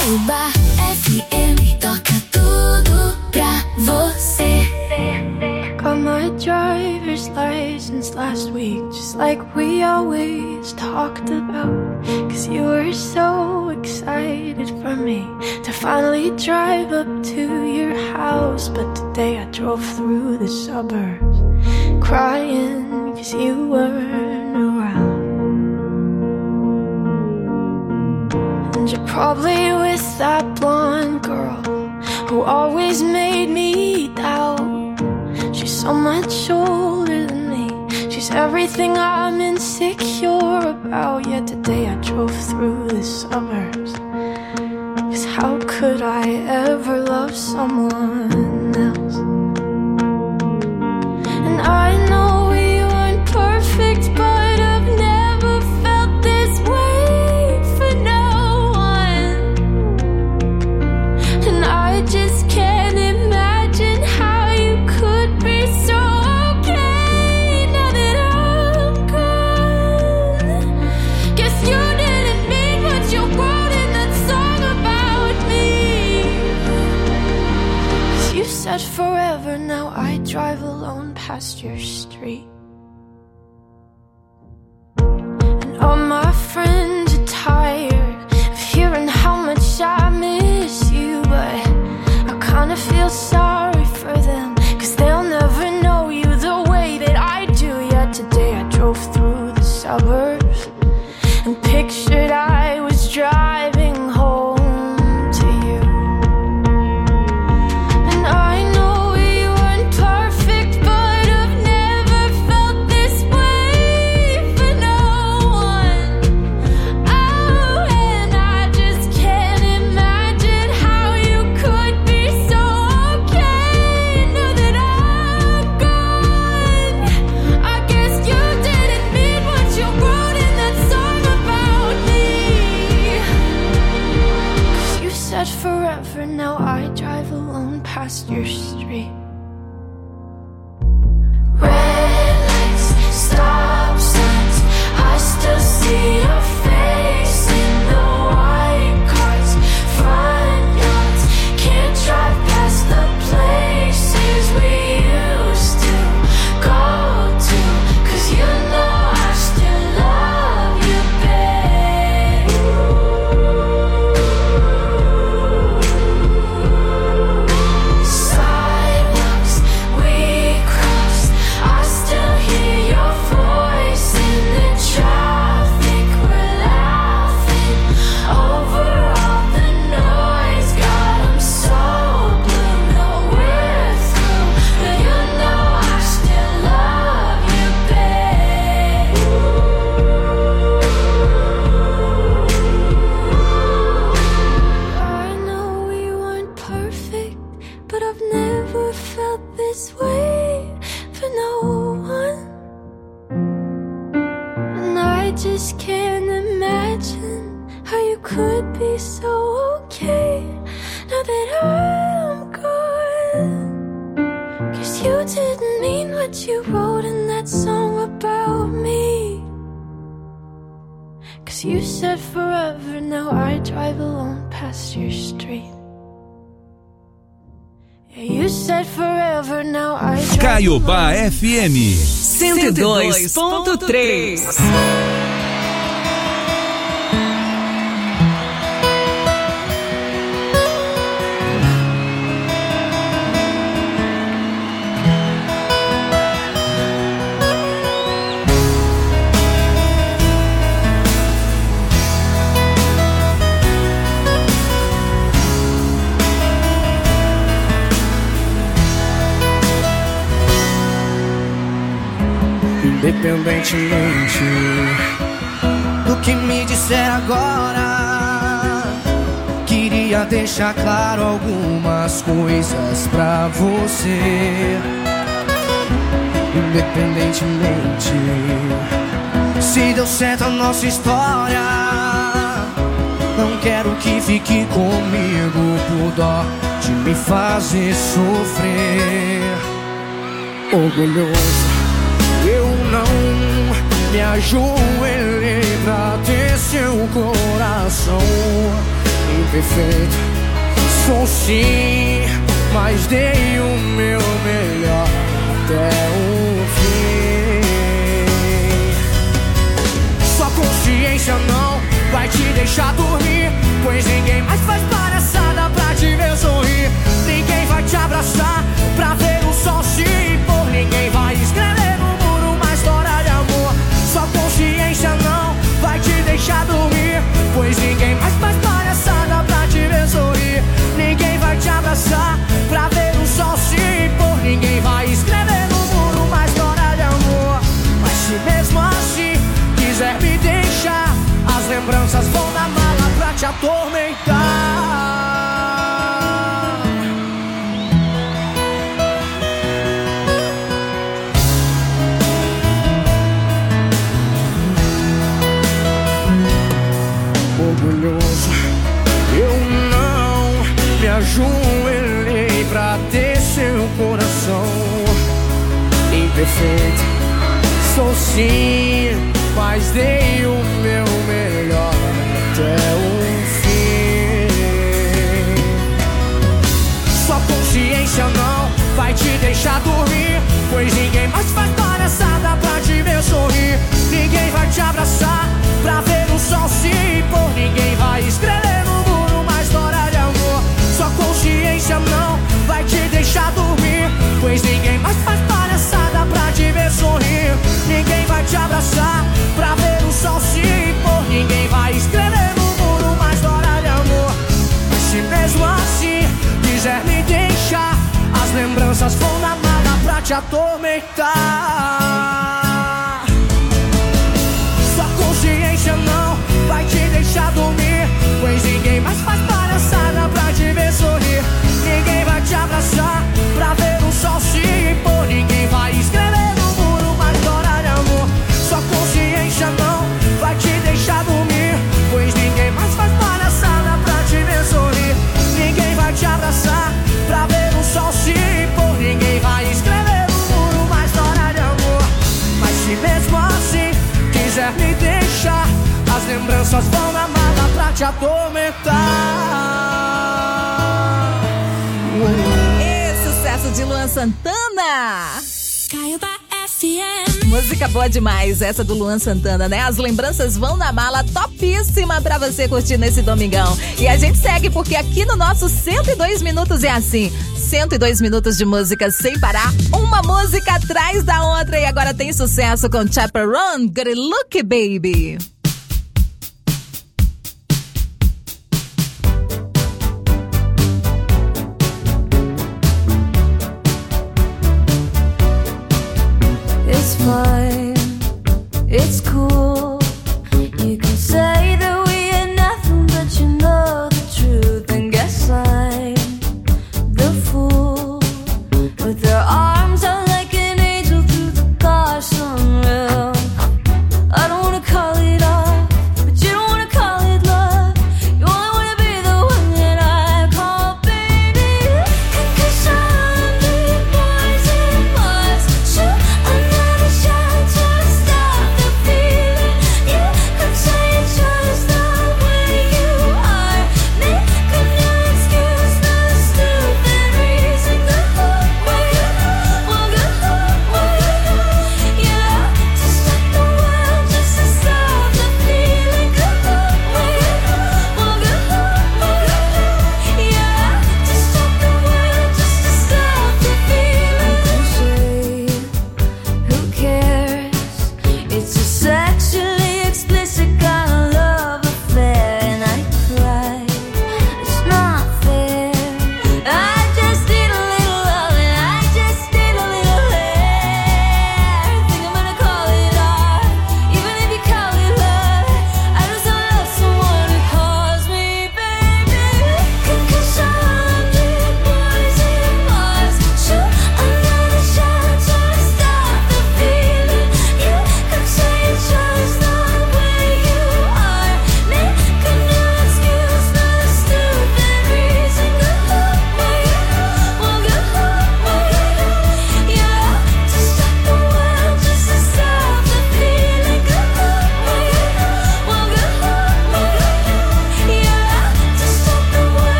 Caiobá FM toca tudo pra você. Got my driver's license last week, just like we always talked about. Cause you were so excited for me to finally drive up to your house. But today I drove through the suburbs crying cause you weren't around. And you're probably with that blonde girl who always made me doubt. She's so much older than me, she's everything I'm insecure about. Yet today I drove through the suburbs, cause how could I ever love someone else? And I know we weren't perfect, but I've never felt this way for no one. And I just can't imagine how you could be so okay now that I'm gone. Guess you didn't mean what you wrote in that song about me. Cause you said forever, now I drive alone past your street. And all my friends are tired of hearing how much I miss you, but I kinda feel sorry for them, cause they'll never know you the way that I do. Yet today I drove through the suburbs and pictured I was driving home to you. And I know we weren't perfect, but I've never felt this way for no one. Oh, and I just can't imagine how you could be so okay now that I'm gone. I guess you didn't mean what you wrote in that song about me. Cause you said forever, now I drive alone past your street. Red lights, stop signs, I still see your face in the white cars, front yards. Can't drive past the places we used to go to, cause you know I still love you, babe. Sidewalks we crossed, I still hear your voice in the traffic. We're laughing over all the noise. God, I'm so blue, no we're through, but you know I still love you, babe. I know we weren't perfect, but I've never felt this way for no one. And I just can't imagine how you could be so okay now that I'm gone. Cause you didn't mean what you wrote in that song about me. Cause you said forever, now I drive alone past your street. Yeah, you said forever, now I drive Caiobá alone. FM 102.3. Independentemente do que me disser agora, queria deixar claro algumas coisas pra você. Independentemente se deu certo a nossa história, não quero que fique comigo por dó de me fazer sofrer. Orgulhoso, eu não me ajoelhei pra ter seu coração. imperfeito. Sou sim, mas dei o meu melhor até o fim. Sua consciência não vai te deixar dormir, pois ninguém mais faz palhaçada pra te ver sorrir. Ninguém vai te abraçar pra ver o sol se pôr. Ninguém vai escrever no muro uma história de amor. Sua consciência não vai te deixar dormir, pois ninguém mais faz palhaçada pra te ver sorrir. Ninguém vai te abraçar pra ver o sol se pôr. Ninguém vai escrever no muro uma história de amor. Mas se mesmo assim quiser me deixar, as lembranças vão na mala pra te atormentar. Orgulhoso, eu não me ajoelhei pra ter seu coração. Imperfeito, sou sim, mas dei o meu melhor até o fim. Sua consciência não vai te deixar dormir, pois ninguém mais faz palhaçada pra te ver sorrir. Ninguém vai te abraçar pra ver o sol se pôr. Ninguém vai escrever no muro uma história de amor. Sua consciência não vai te deixar dormir, pois ninguém mais faz palhaçada pra te ver sorrir. Ninguém vai te abraçar pra ver o sol se pôr. Ninguém vai escrever no muro uma história de amor. Mas se mesmo assim quiser me deixar, as lembranças vão na mala pra te atormentar. Sua consciência não vai te deixar dormir, pois ninguém mais faz palhaçada pra te ver sorrir. Ninguém vai te abraçar pra ver o sol se pôr. Ninguém vai escrever no muro uma história de amor. Sua consciência não vai te deixar dormir, pois ninguém mais faz palhaçada pra te ver sorrir. Ninguém vai te abraçar pra ver o sol se pôr. Ninguém vai escrever no muro uma história de amor. Mas se mesmo assim quiser me deixar, as lembranças vão na mala pra te atormentar. Sucesso de Luan Santana. Caiuba FM. Música boa demais, essa do Luan Santana, né? As lembranças vão na mala, topíssima pra você curtir nesse domingão. E a gente segue porque aqui no nosso 102 Minutos é assim, 102 minutos de música sem parar, uma música atrás da outra. E agora tem sucesso com Chaperone, Good Look Baby. It's fine, it's cool. You can say that we ain't nothing, but you know the truth. And guess I'm the fool with her arms out like an angel through the car sunroof. I don't wanna call it all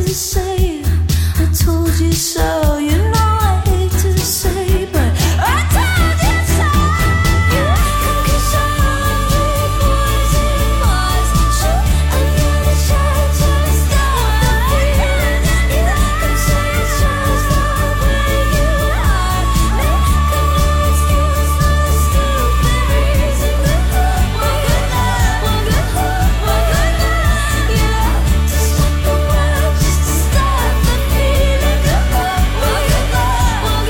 to say I told you so. You know I hate to say, but I told you so. 'Cause I'm only poison was true. I'm gonna try to stop the feeling. You can say it's just the way you are. Make no excuse, no stupid reason. One good night, yeah. To stop the world, just to stop the feeling. One good night,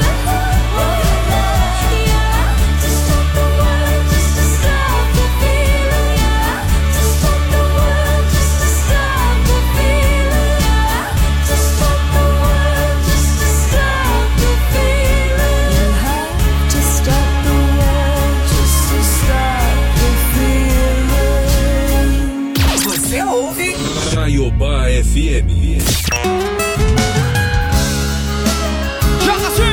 yeah. To stop the world, just to stop the feeling, yeah. To stop the world, just to stop the feeling, yeah. To stop the world, just to stop the feeling. You have to stop the world, just to stop the feeling. Você ouve? Caiobá FM. Joga assim!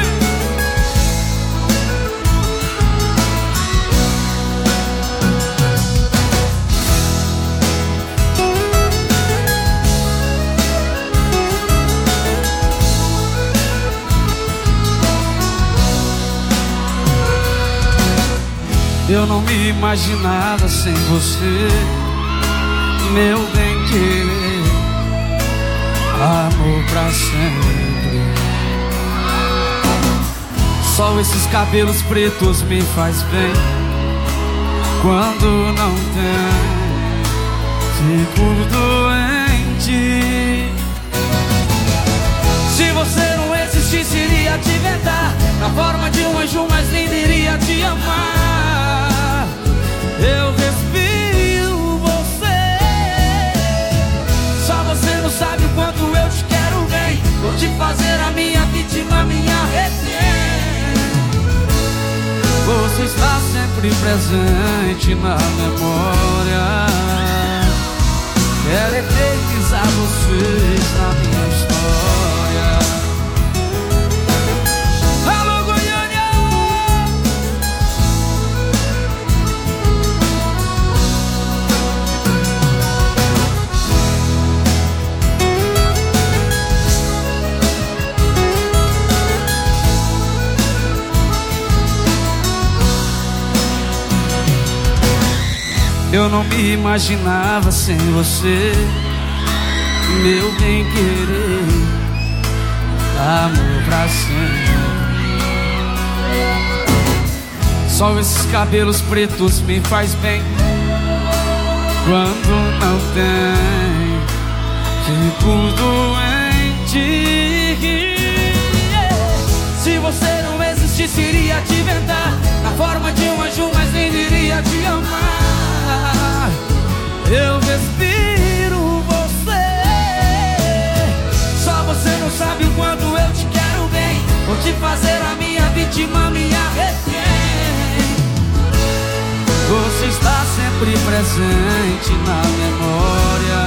Eu não me imaginava sem você, meu bem-querer, amor pra sempre. Só esses cabelos pretos me faz bem. Quando não tem, fico doente. Se você não existisse, iria te inventar na forma de um anjo, mas nem iria te amar. Eu respiro você. Só você não sabe o quanto eu te quero bem. Vou te fazer a minha vítima, minha refém. Você está sempre presente na memória. Quero eternizar vocês na minha história. Alô, Goiânia! Eu não me imaginava sem você, meu bem-querer, amor pra sempre. Só esses cabelos pretos me faz bem. Quando não tem, fico doente. Se você não existisse, iria te inventar na forma de um anjo, mas nem iria te amar. Eu respiro você. Só você não sabe o quanto eu te quero bem. Vou te fazer a minha vítima, minha refém. Você está sempre presente na memória.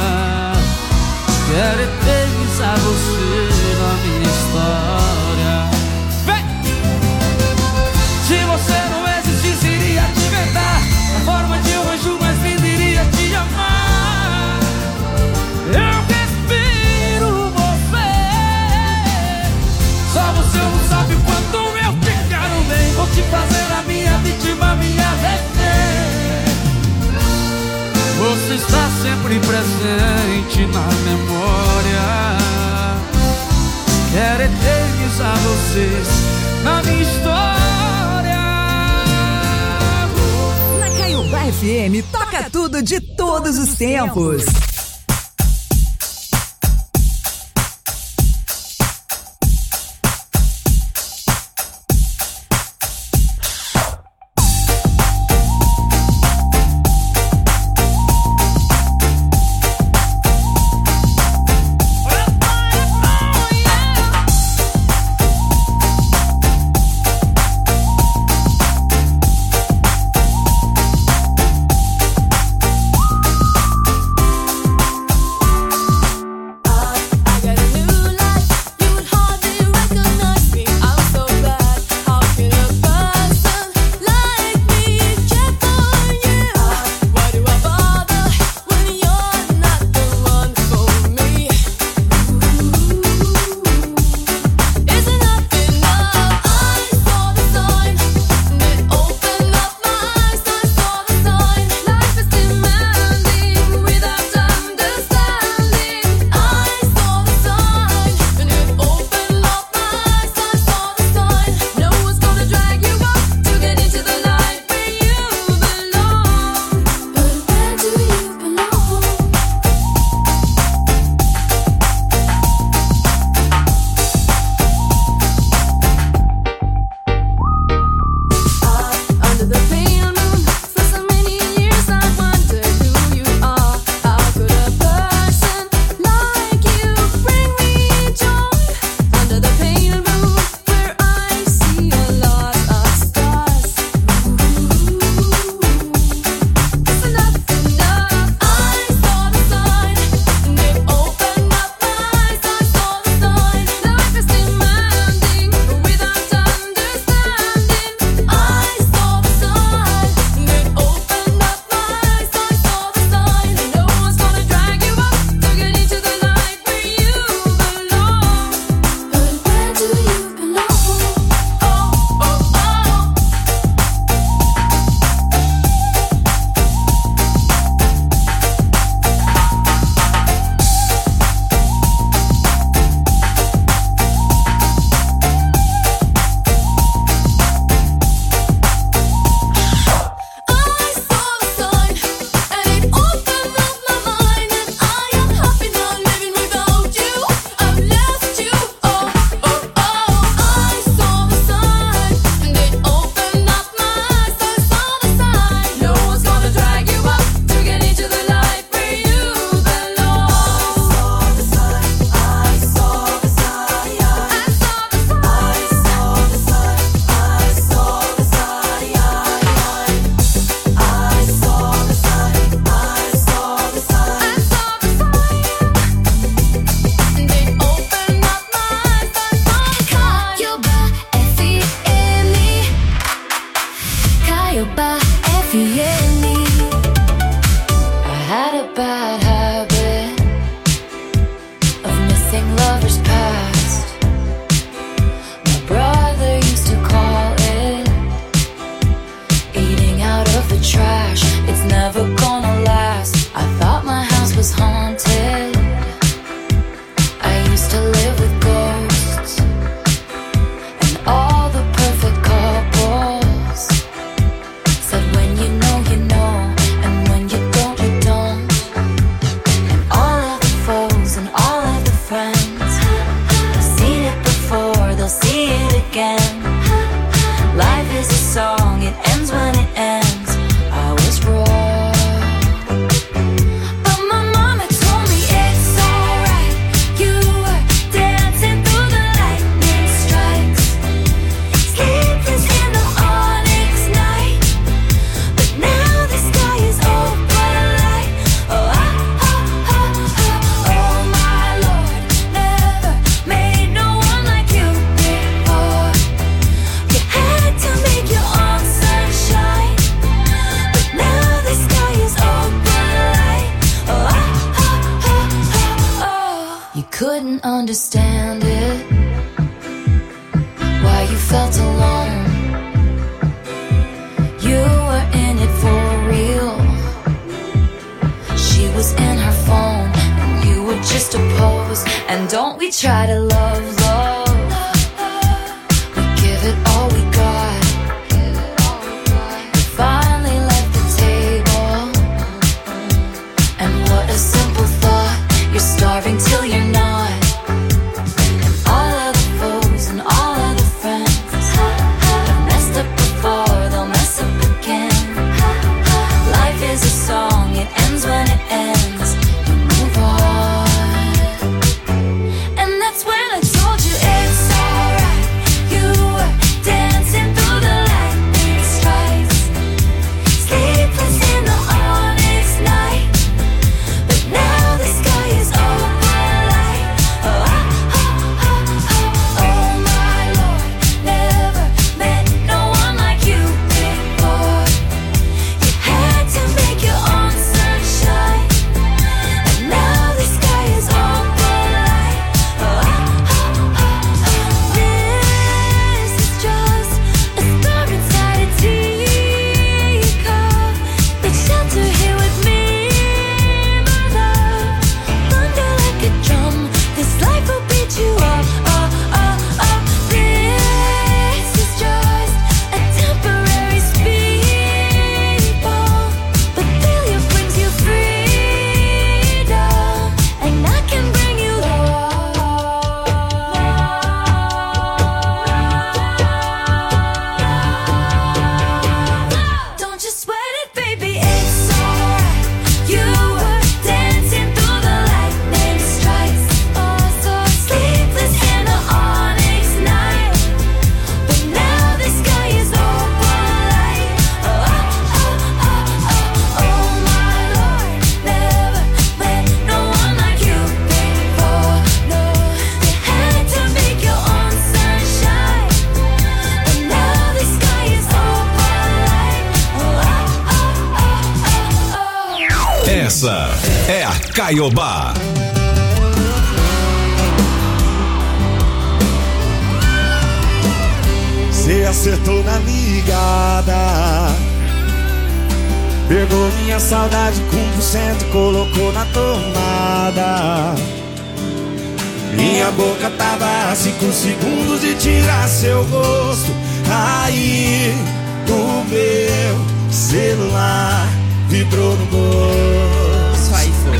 Quero eternizar você na minha história. Vem! Se você não existisse, iria te inventar na forma de um anjo, mas nem iria te amar. Eu respiro você. Só você não sabe o quanto eu te quero bem. Vou te fazer a minha vítima, minha refém. Você está sempre presente na memória. Quero eternizar vocês na minha história. Na Caiobá FM, toca tudo de todos os tempos. everything lovers past. My brother used to call it eating out of the trash. It's never gonna last. I thought my house was haunted. I used to live with ghosts and all the perfect couples. Said when you know, and when you don't, you don't. And all of the foes and all of the friends, I've seen it before, they'll see it again. Life is a song, it ends when it ends. I was wrong, but my mama told me it's alright. You were dancing through the lightning strikes, sleepless in the onyx night. But now the sky is open light. Oh, oh my Lord, never made no one like you before. You had to make your own sunshine, but now the sky is open light. Oh. You couldn't understand it, why you felt alone. You were in it for real. She was in her phone, and you were just a pose. And don't we try to love, we give it all we got. You finally left the table, and what a simple thought. You're starving till you're not. And all of the foes and all of the friends have messed up before, they'll mess up again. Life is a song, it ends when it ends. You move on, and that's when I told you it's alright. You were dancing through the lightning strikes, sleepless in the onyx night. But now the sky is open light. Oh my Lord, never met no one like you before. You had to make your own sunshine, and now the sky is open light. This is just a star inside a teacup. Take shelter here with me, my love. Thunder like a drum, this life will beat you up. This is just a temporary speed bump, but failure brings you freedom, and I can bring you love. Don't you sweat it, baby, it's alright. You were dancing through the lightning strikes, so sleepless in the onyx night. But now the sky is open light. Oh my Lord, never met no one like you before. No, you had to make your own sunshine, but now the sky is open light. Essa é a Caiobá. Cê acertou na ligada, pegou minha saudade com 1% e colocou na tomada. Minha boca tava a 5 segundos de tirar seu gosto. Aí o meu celular vibrou no bolso. Aí foi.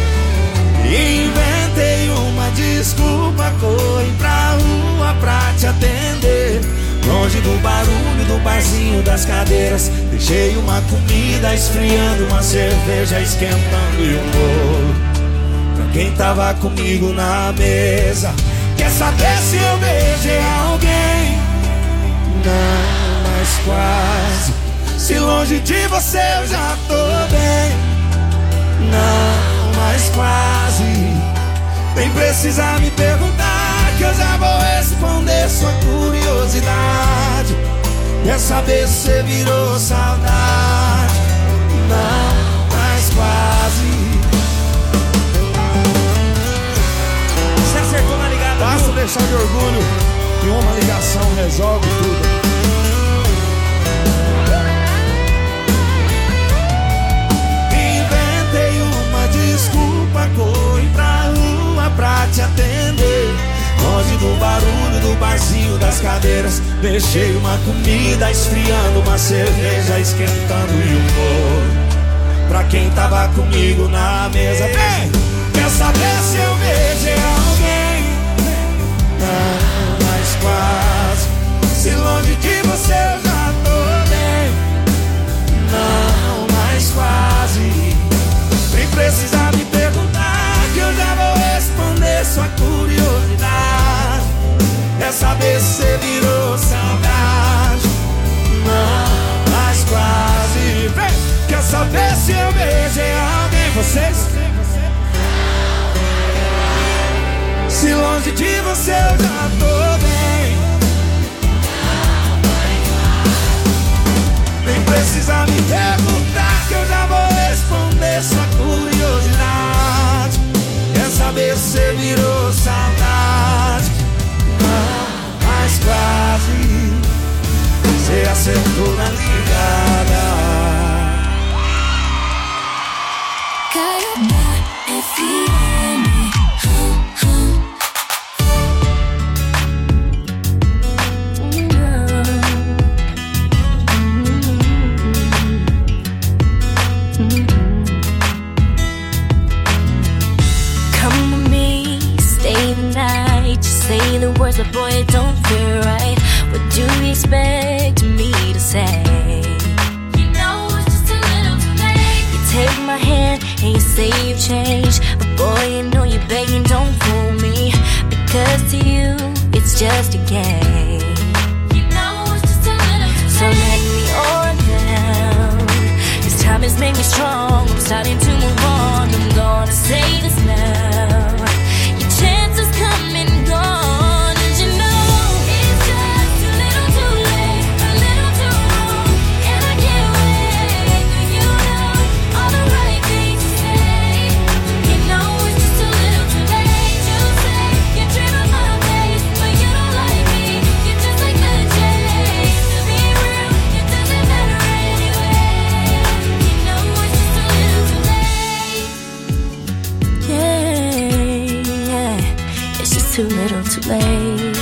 Inventei uma desculpa, corri pra rua pra te atender. Longe do barulho do barzinho das cadeiras, deixei uma comida esfriando, uma cerveja esquentando e um bolo pra quem tava comigo na mesa. Quer saber se eu beijei alguém? Não, mas quase. Se longe de você eu já tô bem. Não, mas quase. Nem precisa me perguntar, que eu já vou responder sua curiosidade. Quer saber se você virou saudade? Não, mas quase. marechal de orgulho. E uma ligação resolve tudo. Inventei uma desculpa, corri pra rua pra te atender. Longe do barulho do barzinho das cadeiras. Deixei uma comida esfriando, uma cerveja esquentando e um bolo pra quem tava comigo na mesa. Vem! Quer saber se eu beijei alguém? Não, mas quase. Se longe de você eu já tô bem. Não, mas quase. Nem precisa me perguntar que eu já vou responder sua curiosidade. É saber se você virou saudade. Não, mas quase. Vem! Quer saber se eu beijei alguém? Vocês? Se longe de você eu já tô bem. Nem precisa me perguntar que eu já vou responder sua curiosidade. Quer saber se você virou saudade? Não, mas quase. Você acertou na ligada. Caiobá FM. Come with me, stay the night. Just say the words, but boy, it don't feel right. What do you expect me to say? You know it's just a little too late. You take my hand and you say you've changed, but boy, you know you're begging, don't fool me. Because to you, it's just a game. You know it's just a little too late. So let me on down. This time has made me strong. I'm starting to move on. I'm gonna say this now. Your chance has come and gone, and you know it's just a little too late, a little too wrong, and I can't wait for you know all the right things to say. You know it's just a little too late to say you dream of my face, but you don't like me. You're just like the chase. To be real, it doesn't matter anyway. You know it's just a little too late. Yeah, it's just too little too late.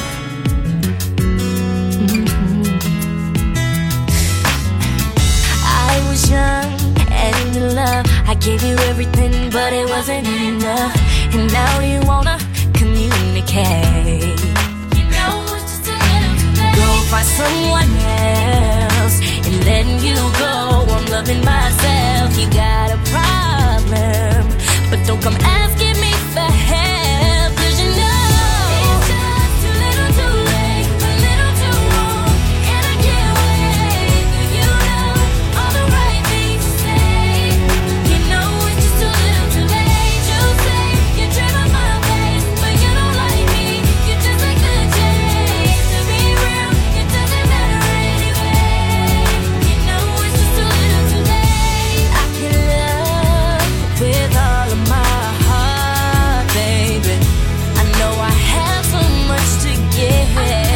I was young and in love. I gave you everything, but it wasn't enough. And now you wanna communicate. You know it's just a little too late. Go find someone else and letting you go. I'm loving myself. You got a problem, but don't come asking me for help. 'Cause you know it's just a little too late, a little too wrong, and I can't wait for you know all the right things to say. You know it's just a little too late. You say you dream of my face, but you don't like me. You're just like the chase. To be real, it doesn't matter anyway. You know it's just a little too late. I can love with all of my heart, baby. I know I have so much to give.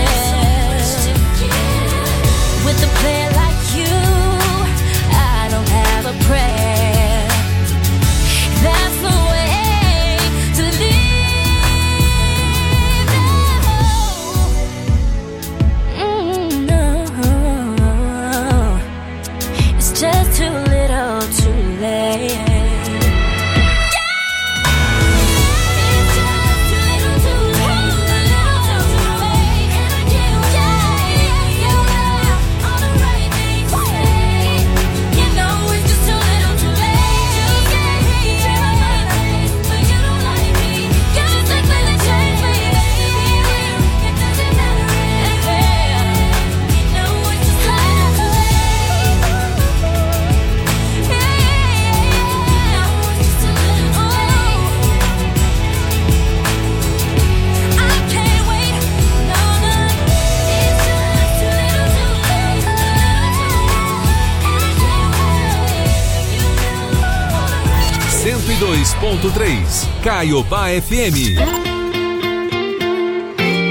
With a player like you, I don't have a prayer. That's the way to live. No, it's just too little, too late. .3 Caiobá FM.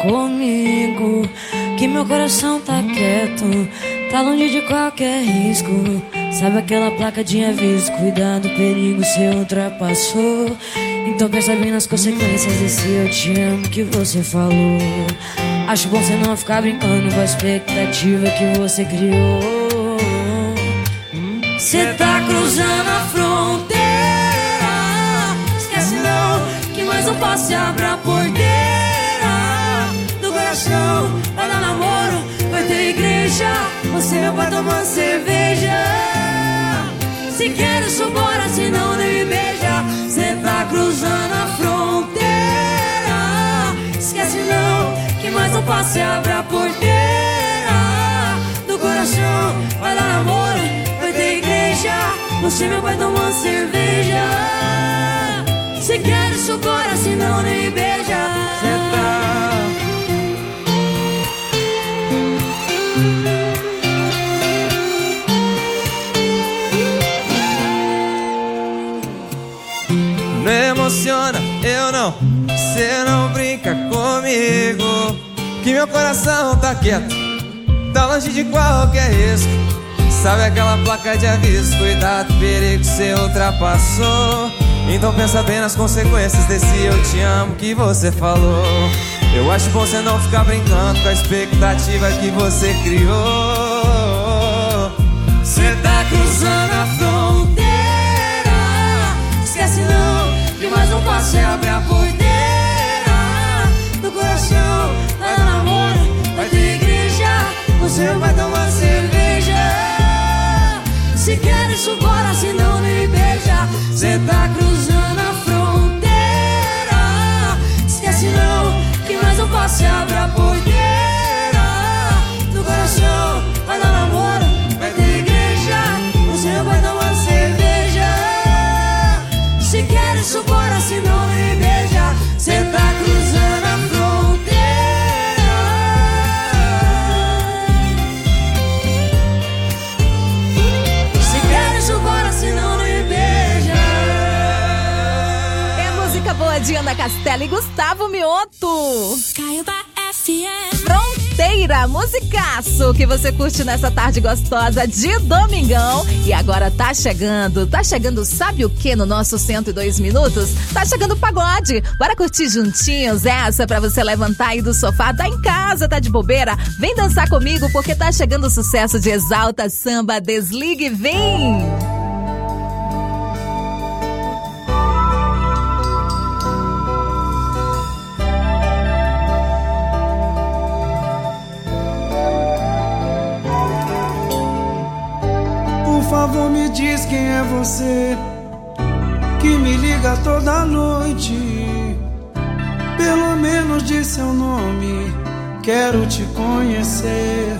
comigo, que meu coração tá quieto, tá longe de qualquer risco. Sabe aquela placa de aviso, cuidado, perigo, cê ultrapassou. Então pensa bem nas consequências desse eu te amo que você falou. Acho bom você não ficar brincando com a expectativa que você criou. Cê tá cruzando a fronteira, esquece não, que mais um passo e abre a porteira do coração. Vai dar namoro, vai ter igreja, você meu pai tomando cerveja. Se quer isso bora, se não nem me beija. Cê tá cruzando a fronteira, esquece não, que mais um passo e abre a porteira do coração. Vai dar namoro, vai ter igreja, você meu pai tomando cerveja. Se quer isso bora, se não nem me beija. Cê tá não emociona, eu não, cê não brinca comigo, que meu coração tá quieto, tá longe de qualquer risco. Sabe aquela placa de aviso, cuidado, perigo, cê ultrapassou. Então pensa bem nas consequências desse eu te amo que você falou. Eu acho bom você não ficar brincando com a expectativa que você criou. Cê tá cruzando a fronteira, esquece não, que mais um passo e abre a porteira do coração. Vai dar namoro, vai ter igreja, você vai tomar cerveja. Se quer isso bora, se não me beija. Cê tá cruzando a fronteira, esquece não, que mais um passo e abre a porteira do coração. Vai dar namoro, vai ter igreja, você vai tomar cerveja. Se quer isso bora, se não me beija. Cê tá cruzando a fronteira, se quer isso bora, se não me beija. É música boa de Ana Castela e Gustavo Mioto. Caiobá FM. Fronteira, musicaço que você curte nessa tarde gostosa de domingão. E agora tá chegando, sabe o que no nosso 102 minutos? Tá chegando o pagode. Bora curtir juntinhos essa pra você levantar aí do sofá, tá em casa, tá de bobeira? Vem dançar comigo porque tá chegando o sucesso de Exalta Samba, Desligue e Vem. Por favor, me diz quem é você que me liga toda noite. Pelo menos diz seu nome, quero te conhecer.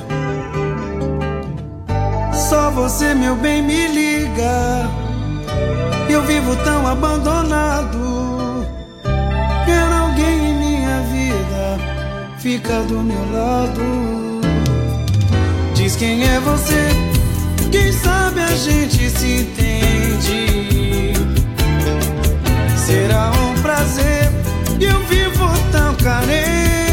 Só você, meu bem, me liga. Eu vivo tão abandonado. Quero alguém em minha vida, fica do meu lado. Diz quem é você, quem sabe a gente se entende. Será um prazer, eu vivo tão carente.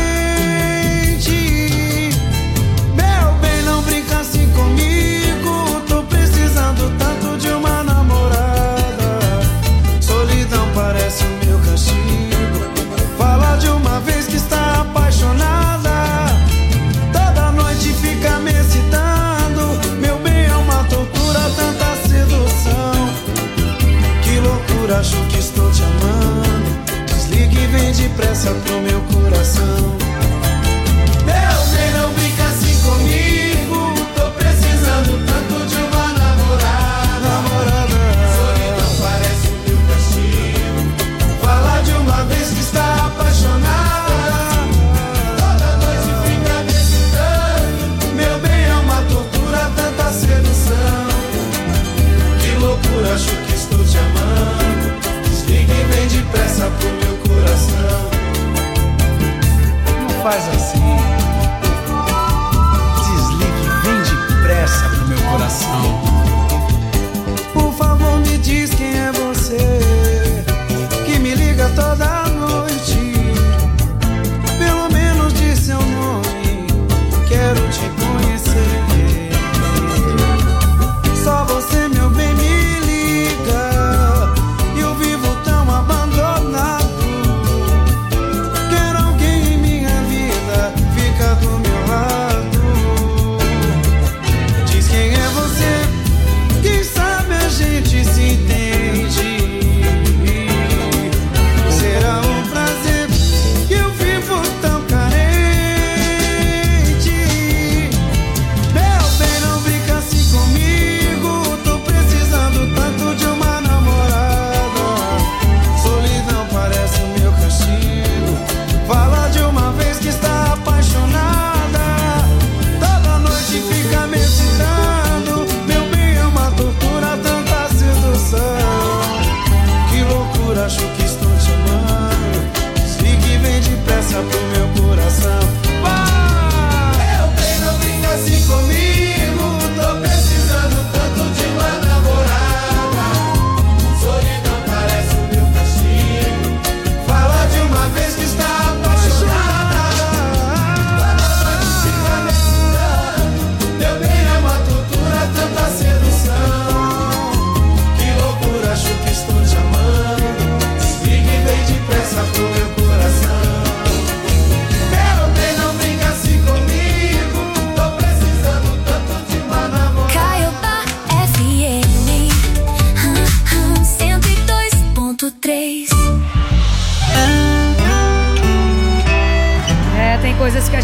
Meu bem, não brinca assim comigo. Tô precisando tanto de uma namorada. Solidão parece o meu castigo. Fala de uma vez que está apaixonada. Toda noite fica me excitando. Meu bem, é uma tortura, tanta sedução. Que loucura, acho que estou te amando. Desligue e vem depressa pro meu coração. Meu bem, não brinca assim comigo. Tô precisando tanto de uma namorada. Solidão parece o meu castigo. Fala de uma vez que está apaixonada. Toda noite fica me excitando. Meu bem, é uma tortura, tanta sedução. Que loucura, acho que estou te amando. Desliga e vem depressa pro meu coração. Não faz assim. Desliga e vem depressa pro meu coração. Por favor, me diz quem é você que me liga toda noite. Pelo menos diz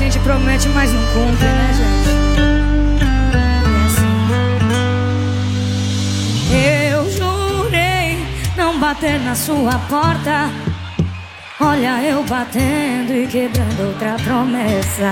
gente promete, mas não cumpre, né, gente? É assim. Eu jurei não bater na sua porta. Olha eu batendo e quebrando outra promessa.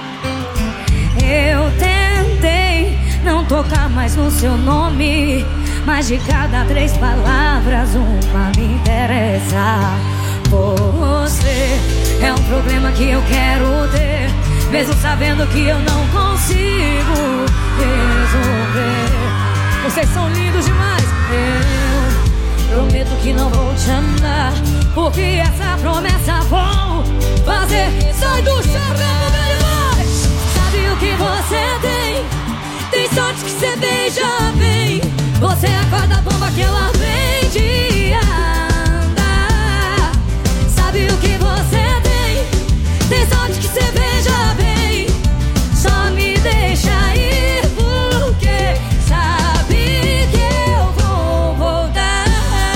Eu tentei não tocar mais no seu nome, mas de cada 3 palavras uma me interessa. Você é um problema que eu quero ter, mesmo sabendo que eu não consigo resolver. Vocês são lindos demais. Eu prometo que não vou te amar, porque essa promessa vou fazer. Sai do chão, demais. Sabe o que você tem? Tem sorte que você beija bem. Você acorda a bomba que ela vem de andar. Sabe o que você tem? Tem sorte que você beija bem. Só me deixa ir porque sabe que eu vou voltar.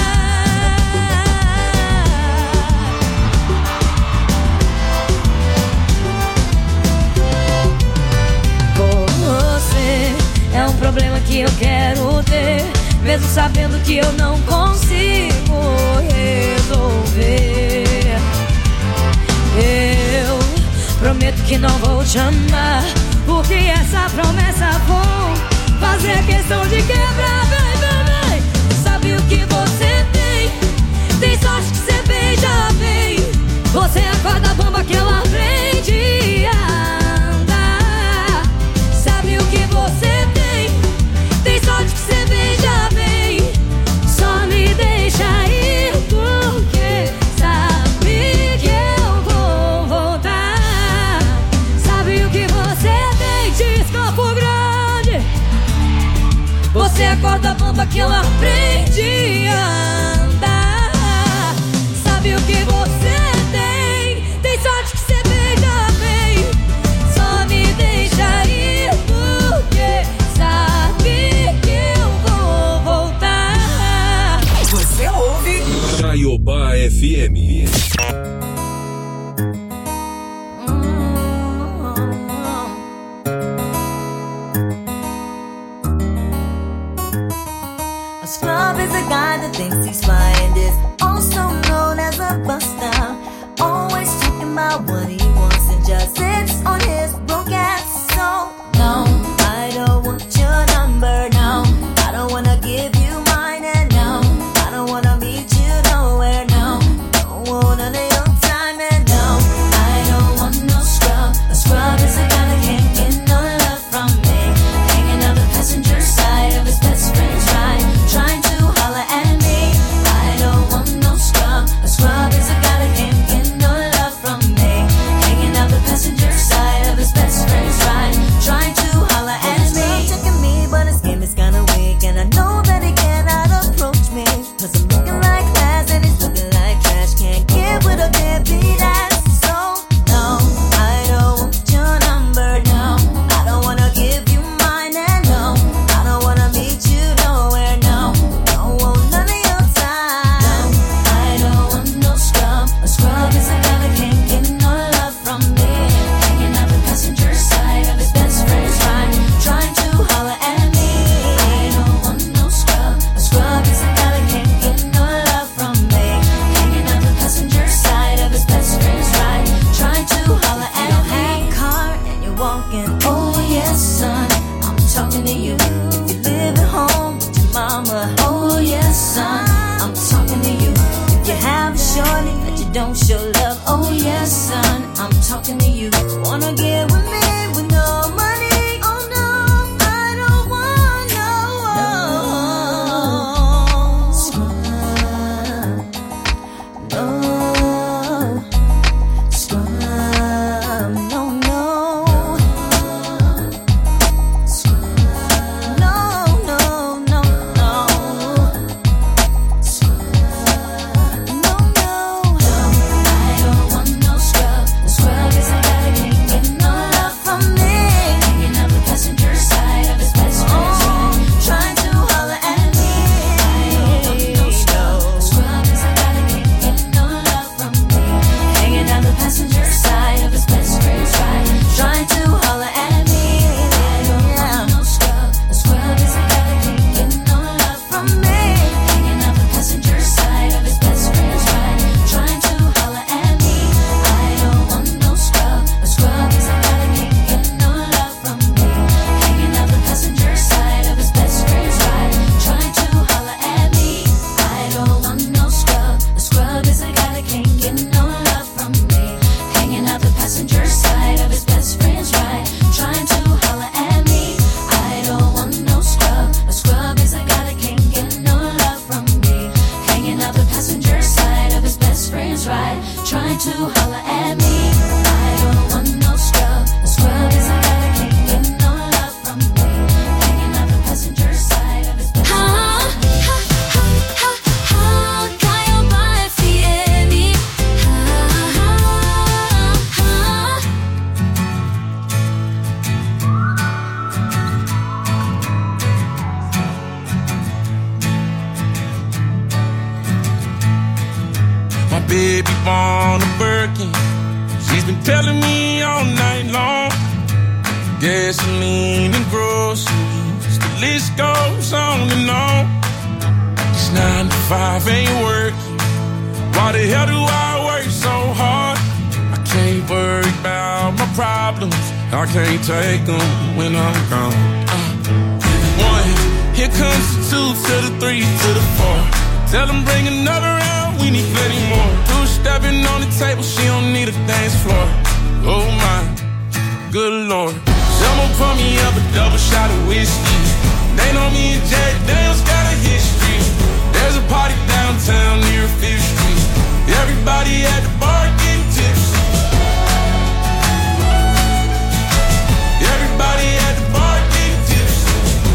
Você é um problema que eu quero ter, mesmo sabendo que eu não consigo resolver. Eu prometo que não vou te amar, porque essa promessa vou fazer questão de quebrar. Vem, vem, vem. Sabe o que você tem? Tem sorte que você beija bem. Você acorda a bomba que ela vem de andar. Sabe o que você tem? Tem sorte que você beija bem. Só me deixa ir porque sabe que eu vou voltar. Sabe o que você tem? Diz Campo Grande. Você acorda a bomba que ela aprende a andar. Sabe o que você tem? Tem sorte que você beija bem. Só me deixa ir porque sabe que eu vou voltar. Você ouve Caiobá FM. A scrub is a guy that thinks he's fly and is also known as a buster. Always talking about what he wants and just sits on his broke ass. So no, I don't want your number. No, I don't wanna give you mine. And no, I don't wanna meet you nowhere. No, don't want none of your time. And no, I don't want no scrub. A scrub is a guy that can't get no love from me, hanging on the passenger side of his best friend's ride, trying to holler at me. I keep on the Birkin. She's been telling me all night long. Gasoline and groceries, the list goes on and on. This 9 to 5 ain't working. Why the hell do I work so hard? I can't worry about my problems. I can't take them when I'm gone. 1, here comes the 2 to the 3 to the 4. Tell them bring another round, we need plenty more. 2 stepping on the table, she don't need a dance floor. Oh my, good Lord. Someone pour me up a double shot of whiskey. They know me and Jack Daniels got a history. There's a party downtown near 5th Street. Everybody at the bar getting tipsy. Everybody at the bar getting tipsy.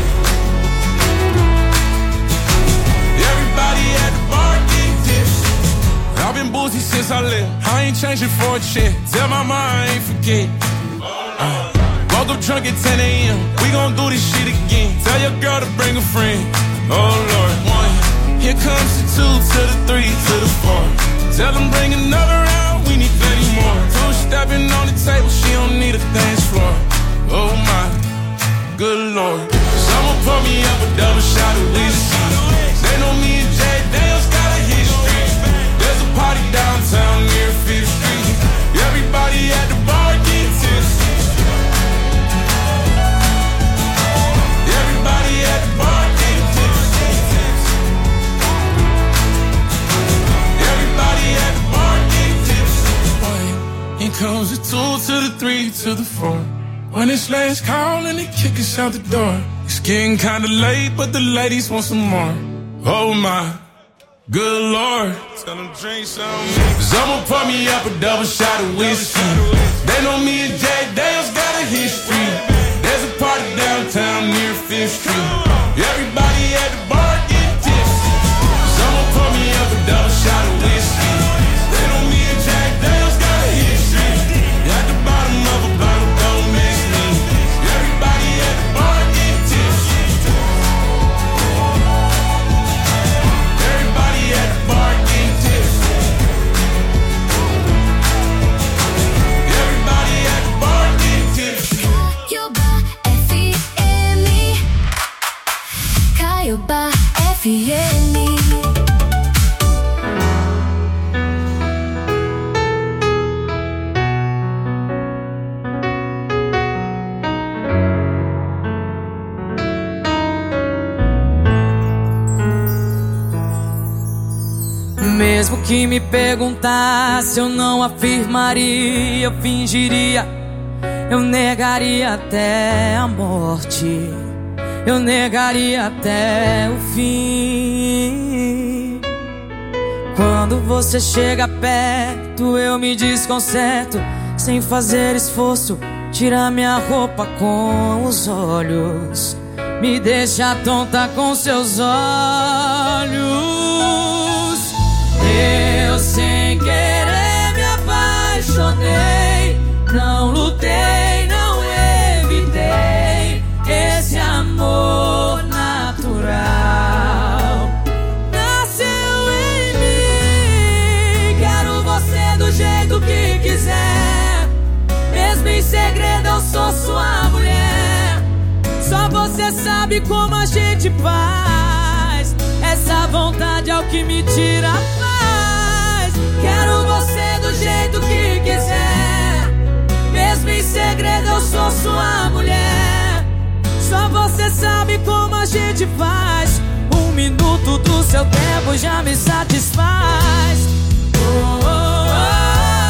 Everybody at the bar getting tipsy. I've been boozy since I left. I ain't changing for a check. Tell my mom I ain't forget. Woke up drunk at 10 a.m. We gon' do this shit again. Tell your girl to bring a friend. Oh Lord. 1, here comes the 2 to the 3 to the 4. Tell them bring another round, we need plenty more. 2 stepping on the table, she don't need a dance floor. Oh my, good Lord. Someone pour me up a double shot of whiskey. They know me and Jack Daniels got a history. There's a party downtown near 5th Street. Everybody at the bar getting tipsy. Everybody at the bar getting tipsy. Everybody at the bar getting tipsy. Here comes the 2 to the 3 to the 4. When it's last call and they kick us out the door. It's getting kinda late, but the ladies want some more. Oh my, good Lord. Tell them drink some. Someone pour me up a double shot of whiskey. They know me and Jack Daniels got a history. There's a party downtown near 5th Street. Everybody at the bar getting tipsy. Someone pour me up a double shot of whiskey. They know me and Jack Daniels got a history. At the bottom of a bottle, don't miss me. Everybody at the bar getting tipsy. Everybody at the bar getting tipsy. Everybody at the bar getting tipsy. Caiobá FM. Mesmo que me perguntasse, eu não afirmaria, eu fingiria, eu negaria até a morte, eu negaria até o fim. Quando você chega perto, eu me desconcerto, sem fazer esforço, tira minha roupa com os olhos, me deixa tonta com seus olhos. Eu sem querer me apaixonei, não lutei, não evitei esse amor natural. Nasceu em mim, quero você do jeito que quiser. Mesmo em segredo eu sou sua mulher. Só você sabe como a gente faz. Essa vontade é o que me tira a paz. Quero você do jeito que quiser. Mesmo em segredo eu sou sua mulher. Só você sabe como a gente faz. 1 minuto do seu tempo já me satisfaz. Oh, oh, oh.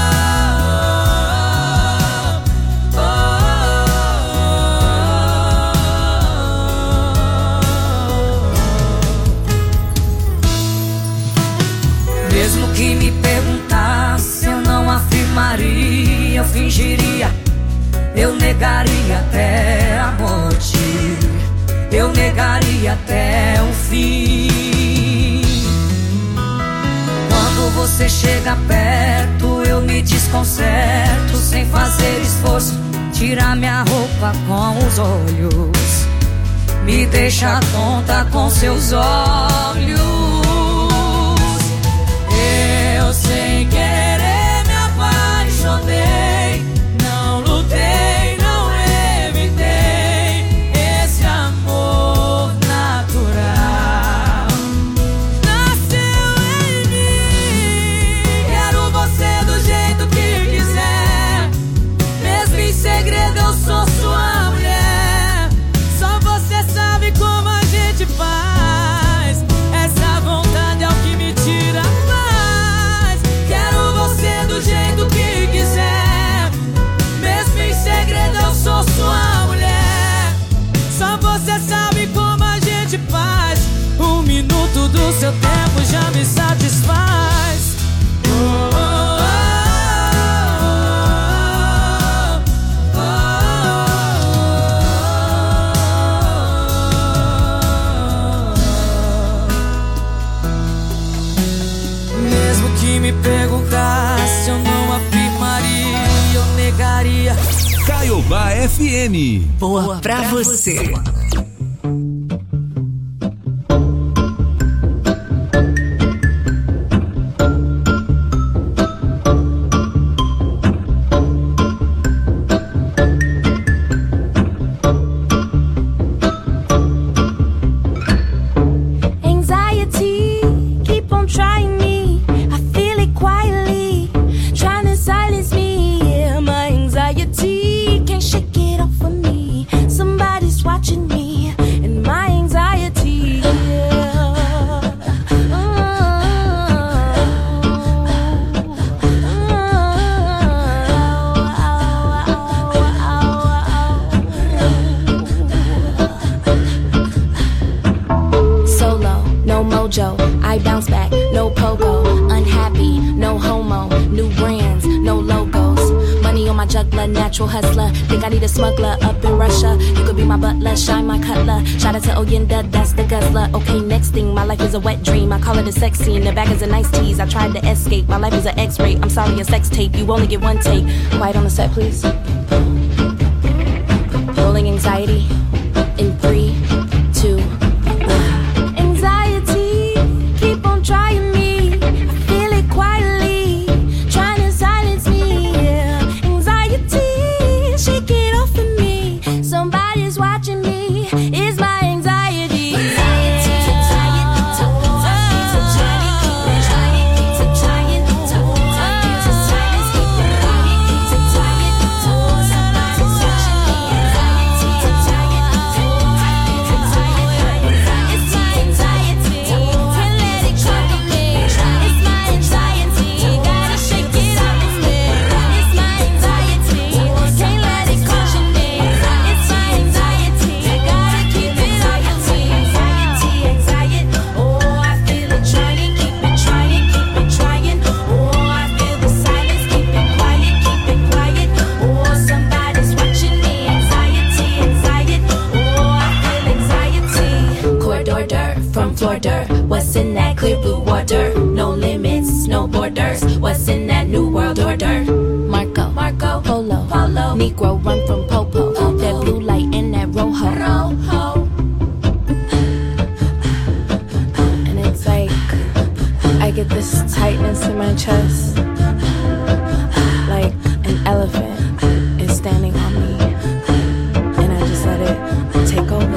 Mesmo que me perguntasse, eu não afirmaria, eu fingiria, eu negaria até a morte, eu negaria até o fim. Quando você chega perto, eu me desconcerto, sem fazer esforço, tira minha roupa com os olhos, me deixa tonta com seus olhos. Eu sem querer me apaixonei. Não lutei, não evitei esse amor natural. Nasceu em mim. Quero você do jeito que quiser. Mesmo em segredo eu sou sua mulher. Só você sabe como a gente faz. Essa vontade é o que me tira a paz. Quero você do jeito que quiser. Mesmo em segredo eu sou sua mulher. Só você sabe como a gente faz. 1 minuto do seu tempo já me satisfaz. Mesmo que me perguntasse, eu não afirmaria, eu negaria. Caiobá FM. Boa pra você. Anxiety, keep on trying me. I feel it quietly, trying to silence me. Yeah, my anxiety can't shake it off of me. Somebody's watching me, and my anxiety. Solo, no mojo, I bounce back, no pogo. Unhappy, no homo, new brands, no logos. Money on my juggler, natural hustler. Think I need a smuggler up in Russia. You could be my butler, shine my cutler. Shout out to Oyenda, that's the guzzler. Okay, next thing, my life is a wet dream. I call it a sex scene, the bag is a nice tease. I tried to escape, my life is an X-ray. I'm sorry, a sex tape, you only get one take. Quiet on the set, please. Rolling anxiety in 3, 2, 1. Anxiety, keep on trying me. I feel it quietly, trying to silence me. Yeah. Anxiety, shake it off of me. Somebody's watching me. It's my anxiety. What's in that clear blue water? No limits, no borders. What's in that new world order? Marco, Polo, Negro run from Popo. That blue light in that Rojo. And it's like I get this tightness in my chest, like an elephant is standing on me, and I just let it take over.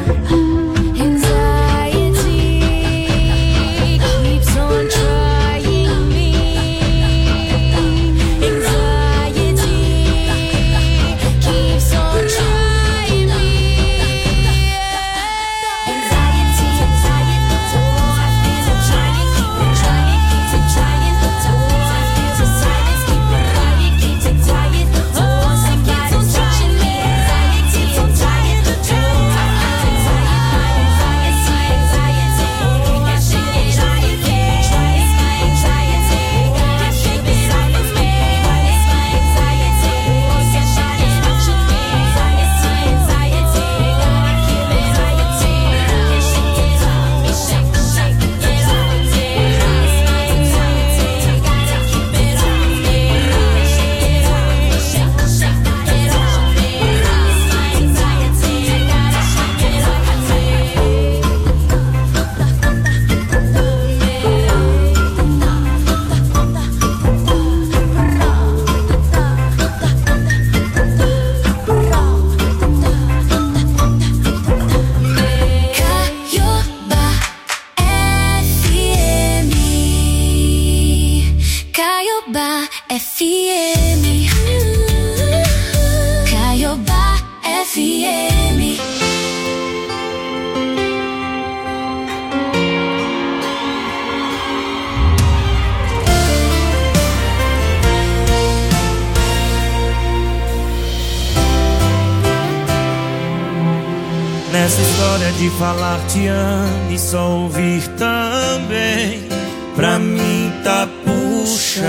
Nessa história de falar te amo e só ouvir também, pra mim tá puxado.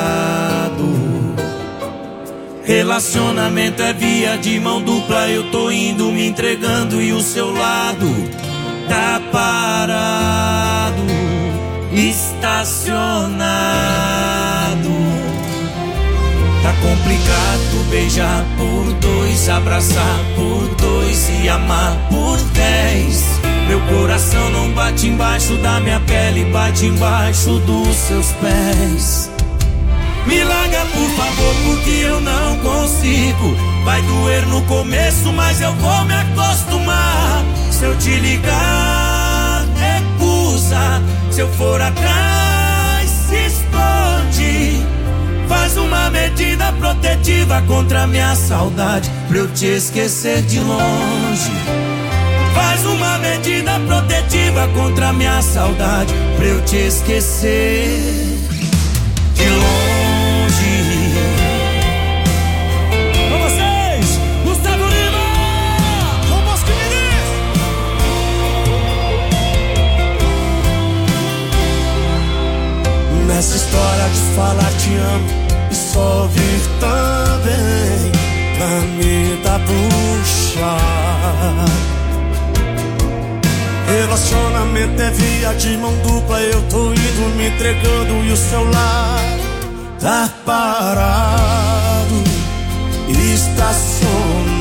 Relacionamento é via de mão dupla, eu tô indo me entregando e o seu lado tá parado, estacionado. Tá complicado beijar por dois, abraçar por dois e amar por 10. Meu coração não bate embaixo da minha pele, bate embaixo dos seus pés. Me larga por favor, porque eu não consigo. Vai doer no começo, mas eu vou me acostumar. Se eu te ligar, recusa. Se eu for atrás, se esconde. Faz uma medida protetiva contra a minha saudade, pra eu te esquecer de longe. Faz uma medida protetiva contra a minha saudade, pra eu te esquecer de longe. Com vocês, Gustavo Lima, com Bosquilhos. Nessa história de falar te amo e só ouvir também, pra mim tá puxado. Relacionamento é via de mão dupla, eu tô indo me entregando e o seu lado tá parado, estacionado.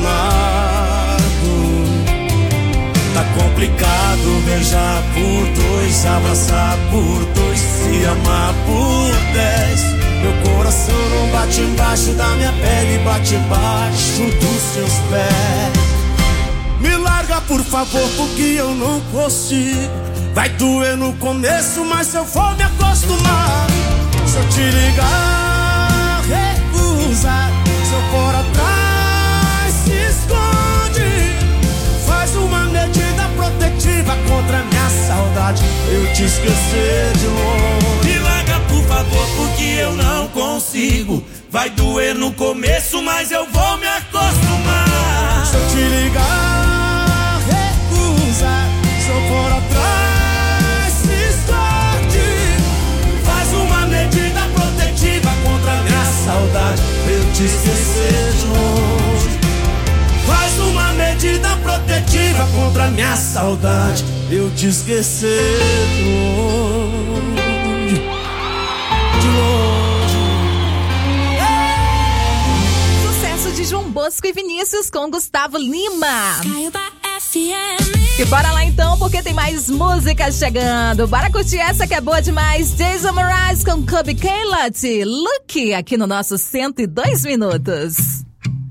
Tá complicado beijar por dois, abraçar por dois, se amar por 10. Meu coração não bate embaixo da minha pele, bate embaixo dos seus pés. Me larga por favor, porque eu não consigo. Vai doer no começo, mas eu vou me acostumar. Se eu te ligar, recusa. Se eu for atrás, se esconde. Faz uma medida protetiva contra a minha saudade, eu te esquecer de longe. Me larga por favor, porque eu não consigo. Vai doer no começo, mas eu vou me acostumar. Se eu te ligar, recusa. Se eu for atrás, se esconde. Faz uma medida protetiva contra a minha saudade, pra eu te esquecer de longe. Faz uma medida protetiva contra a minha saudade, eu te esquecer de longe. De longe. Sucesso de João Bosco e Vinícius com Gustavo Lima. E bora lá então, porque tem mais músicas chegando. Bora curtir essa que é boa demais. Jason Mraz com Kobe Kaylat. Lucky aqui no nosso 102 minutos.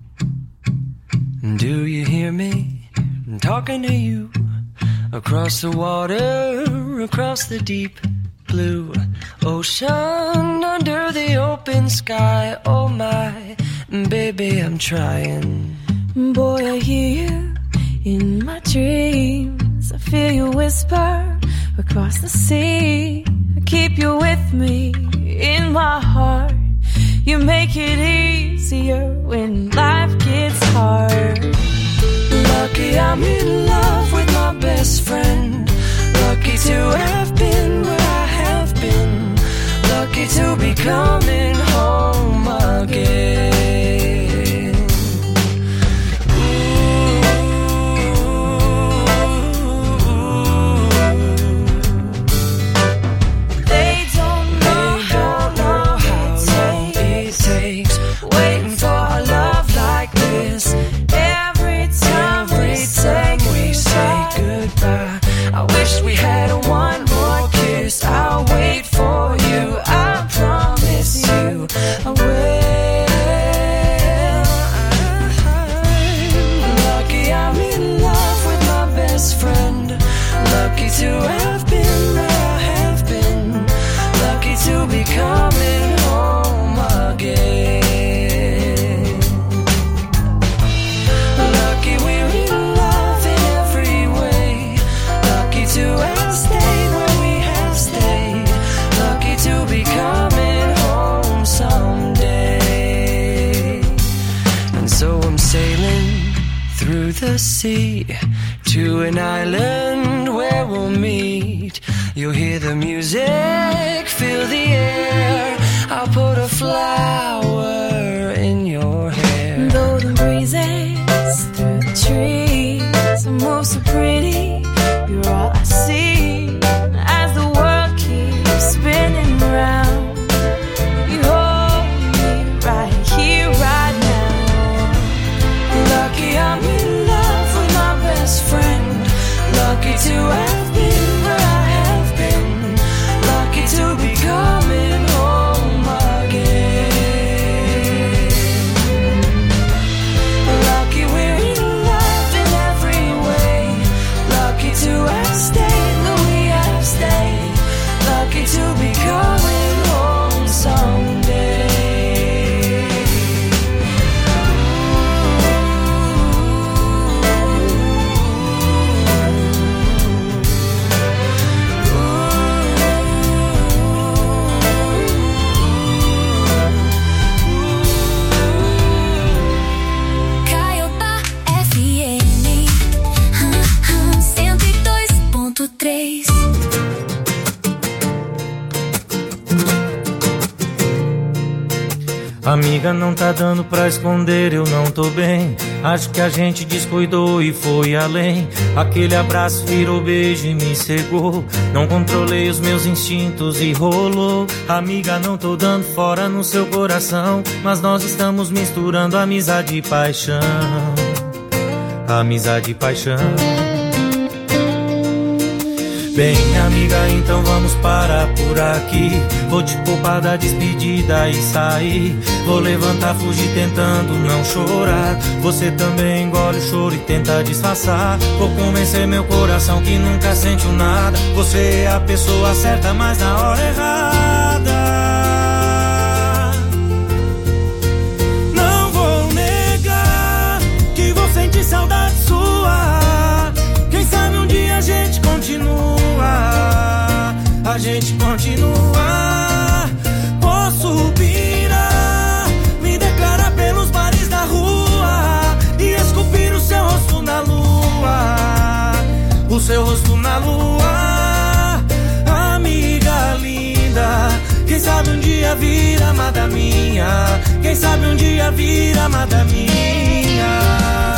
Do you hear me? I'm talking to you. Across the water, across the deep blue ocean, under the open sky. Oh my, baby, I'm trying. Boy, I hear you in my dreams. I feel you whisper across the sea. I keep you with me in my heart. You make it easier when life gets hard. Lucky I'm in love with my best friend. Lucky to have been where I have been. Lucky to be coming home again. They don't know how long it takes waiting for a love like this. Every time we say goodbye, I wish we had one more kiss. I'll wait for you, I promise you I will. Lucky I'm in love with my best friend. Lucky to have been where I have been. Lucky to be coming home again. Lucky we're in love in every way. Lucky to have stayed where we have stayed. Lucky to be coming home someday. And so I'm sailing through the sea to an island where we'll meet. You'll hear the music, feel the air. I'll put a flower in your hair. Golden breezes through the trees, move so pretty. You're all I see as the world keeps spinning round. You hold me right here, right now. Lucky I'm in love with my best friend. Lucky to have been where I have been. Lucky to be coming home again. Lucky we're in love in every way. Lucky to have stayed where we have stayed. Lucky to be coming home someday. Caiobá FM 102.3. Amiga, não tá dando pra esconder, eu não tô bem. Acho que a gente descuidou e foi além. Aquele abraço virou beijo e me cegou. Não controlei os meus instintos e rolou. Amiga, não tô dando fora no seu coração, mas nós estamos misturando amizade e paixão. Amizade e paixão. Bem, amiga, então vamos parar por aqui. Vou te poupar da despedida e sair. Vou levantar, fugir tentando não chorar. Você também engole o choro e tenta disfarçar. Vou convencer meu coração que nunca sentiu nada. Você é a pessoa certa, mas na hora errada. Não vou negar que vou sentir saudade sua. Quem sabe um dia a gente continua. A gente continua. Posso pirar, me declarar pelos bares da rua e esculpir o seu rosto na lua. O seu rosto na lua. Amiga linda, quem sabe um dia vir amada minha. Quem sabe um dia vir amada minha.